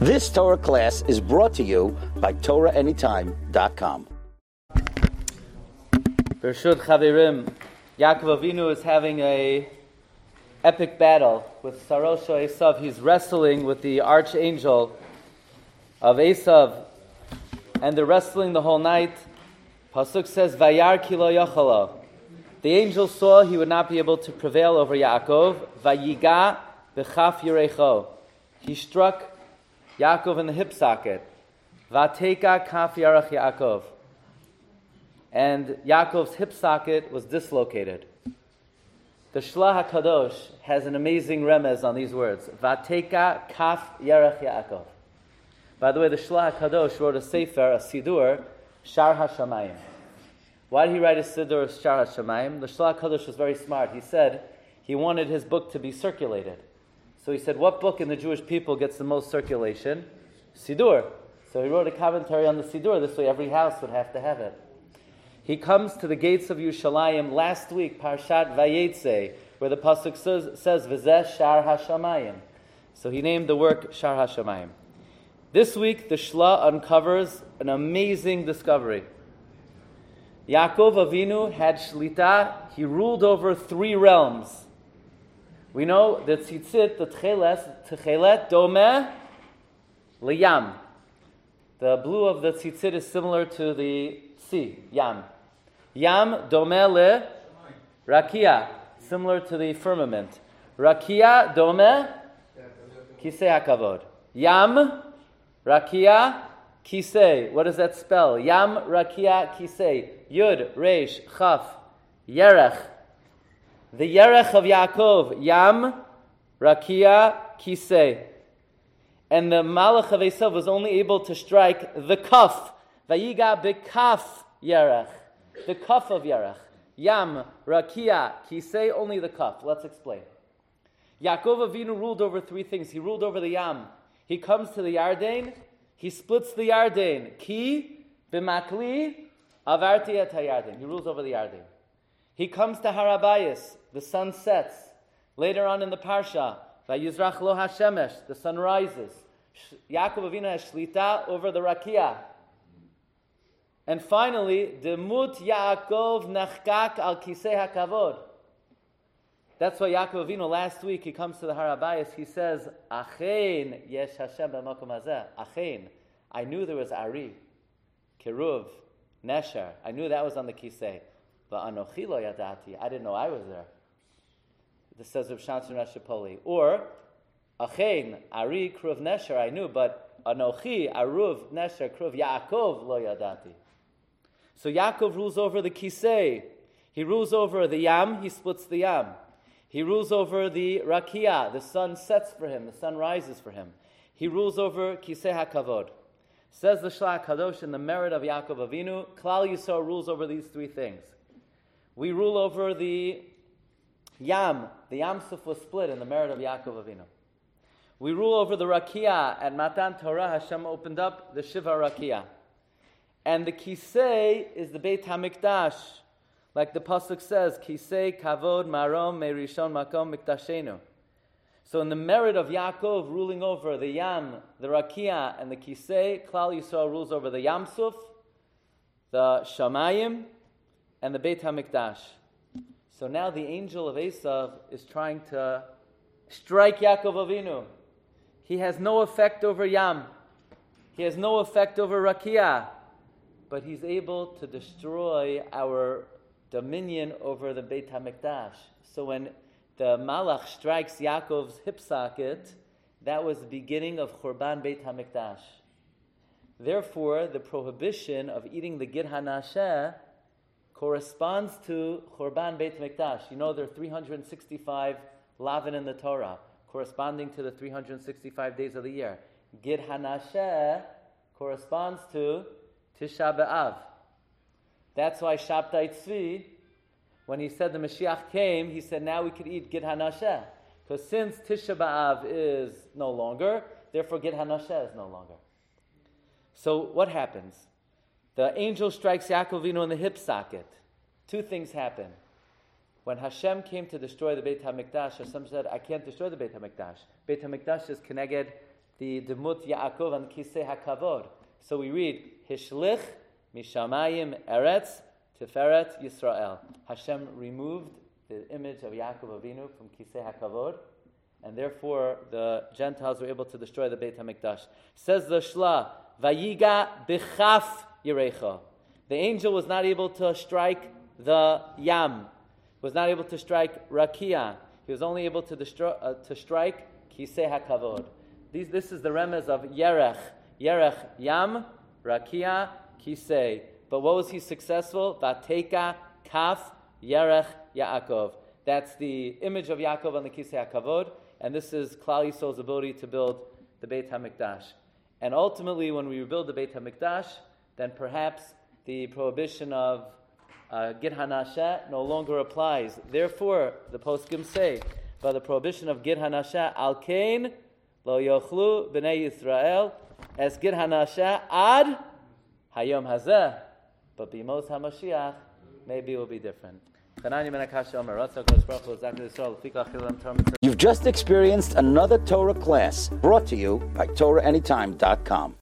This Torah class is brought to you by TorahAnytime.com. Bereshut Chaverim, Yaakov Avinu is having a epic battle with Sarosha Esav. He's wrestling with the archangel of Esav, and they're wrestling the whole night. Pasuk says, Vayar ki lo yachala. The angel saw he would not be able to prevail over Yaakov. Vayiga b'chaf yirecho. He struck Yaakov in the hip socket. Vateka kaf yarach Yaakov. And Yaakov's hip socket was dislocated. The Shlach HaKadosh has an amazing remez on these words. Vateka kaf yarach Yaakov. By the way, the Shlach HaKadosh wrote a sefer, a sidur, Shar HaShamayim. Why did he write a sidur of Shar HaShamayim? The Shlach HaKadosh was very smart. He said he wanted his book to be circulated. So he said, what book in the Jewish people gets the most circulation? Sidur. So he wrote a commentary on the sidur. This way every house would have to have it. He comes to the gates of Yerushalayim last week, Parshat Vayetze, where the pasuk says V'zeh Shar HaShamayim. So he named the work Shar HaShamayim. This week, the Shla uncovers an amazing discovery. Yaakov Avinu had Shlita. He ruled over 3 realms. We know the tzitzit, the tchelet, domeh liyam. The blue of the tzitzit is similar to the sea, yam. Yam domeh le rakia, similar to the firmament. Rakia domeh kisei hakavod. Yam rakia kisei. What does that spell? Yam rakia kisei. Yud reish chaf yerech. The yerech of Yaakov, Yam, Rakia, Kisei. And the Malach of Esav was only able to strike the kaf. Vayiga bekaf yerech. The kaf of yerech. Yam, Rakia, Kisei, only the kaf. Let's explain. Yaakov Avinu ruled over 3 things. He ruled over the Yam. He comes to the Yarden. He splits the Yarden. Ki, b'makli, avarti et hayarden. He rules over the Yarden. He comes to Harabayas. The sun sets. Later on in the Parsha, Vayizrach lo hashemesh, the sun rises. Yaakov Avinu has shlita over the Rakia. And finally, Demut Yaakov nechkak al kisei hakavod. That's why Yaakov Avinu last week, he comes to the Harabayas, he says, Achein yesh Hashem b'makom hazeh. Achein. I knew there was Ari, Keruv, Nesher. I knew that was on the kisei. But Anochi lo yadati. I didn't know I was there. This says of Shamson Rashapoli. Or, Achein, Ari, Kruv, Nesher, I knew, but Anochi, Aruv, Nesher, Kruv, Yaakov, lo yadati. So Yaakov rules over the Kisei. He rules over the Yam, he splits the Yam. He rules over the Rakia, the sun sets for him, the sun rises for him. He rules over Kisei HaKavod. Says the Shlach Kadosh in the merit of Yaakov Avinu, Klal Yisrael rules over these 3 things. We rule over the Yam. The Yam Suf was split in the merit of Yaakov Avinu. We rule over the Rakia. At Matan Torah, Hashem opened up the Shiva Rakia. And the Kisei is the Beit HaMikdash. Like the Pasuk says, Kisei Kavod Marom Meirishon Makom Miktashenu. So in the merit of Yaakov ruling over the Yam, the Rakia, and the Kisei, Klal Yisrael rules over the Yam Suf, the Shamayim, and the Beit HaMikdash. So now the angel of Esav is trying to strike Yaakov Avinu. He has no effect over Yam. He has no effect over Rakia. But he's able to destroy our dominion over the Beit HaMikdash. So when the Malach strikes Yaakov's hip socket, that was the beginning of Churban Beit HaMikdash. Therefore, the prohibition of eating the Gid HaNasheh corresponds to Churban Beit HaMikdash. You know there are 365 Lavin in the Torah, corresponding to the 365 days of the year. Gid HaNasheh corresponds to Tisha B'Av. That's why Shabtai Tzvi, when he said the Mashiach came, he said now we could eat Gid HaNasheh. Because since Tisha B'Av is no longer, therefore Gid HaNasheh is no longer. So what happens? The angel strikes Yaakov Avinu in the hip socket. 2 things happen. When Hashem came to destroy the Beit HaMikdash, Hashem said, I can't destroy the Beit HaMikdash. Beit HaMikdash is Keneged the Demut Yaakov and Kisei HaKavod. So we read, Hishlich Mishamayim Eretz Tiferet Yisrael. Hashem removed the image of Yaakov Avinu from Kisei HaKavod, and therefore the Gentiles were able to destroy the Beit HaMikdash. Says the Shla, Vayiga B'chaf Yerecha. The angel was not able to strike the Yam, was not able to strike Rakia. He was only able to strike Kisei HaKavod. This is the remez of Yerech. Yerech Yam, Rakia, Kisei. But what was he successful? Vateka Kaf Yerech Yaakov. That's the image of Yaakov on the Kisei HaKavod, and this is Klal Yisrael's ability to build the Beit HaMikdash. And ultimately, when we rebuild the Beit HaMikdash, then perhaps the prohibition of Gid Hanasheh no longer applies. Therefore, the poskim say, by the prohibition of Gid Hanasheh, Al Kain Lo Yochlu B'nei Yisrael as Gid Hanasheh Ad Hayom Hazeh. But B'mos HaMashiach, maybe it will be different. You've just experienced another Torah class brought to you by TorahAnytime.com.